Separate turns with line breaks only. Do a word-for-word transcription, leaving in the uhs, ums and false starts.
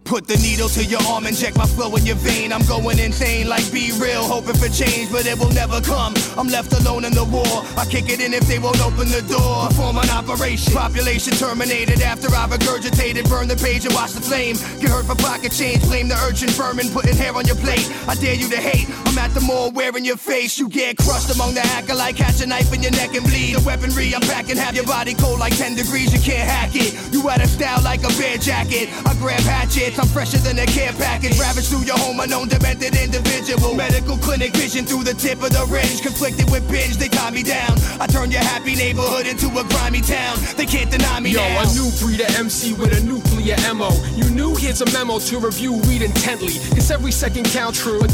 Put the needle to your arm, inject my flow in your vein. I'm going insane like Be Real, hoping for change, but it will never come. I'm left alone in the war. I kick it in if they won't open the door. Perform an operation. Population terminated after I regurgitated. Burn the page and watch the flame. Get hurt for pocket change. Blame the urchin vermin putting hair on your plate. I dare you to hate. I'm at the mall wearing your face. You get crushed among the acolyte. Catch a knife in your neck and bleed. The weaponry I'm packing have your body cold like ten degrees. You can't hack it. You out of style like a bear jacket. I grab hatchets. I'm fresher than a care package. Ravage through your home, unknown demented individual. Medical clinic vision through the tip of the range. Conflicted with binge, they tie me down. I turn your happy neighborhood into a grimy town. They can't deny me
Yo,
now.
a new breed of M C with a nuclear M O. You knew? Here's a memo to review, read intently. Cause every second count true. But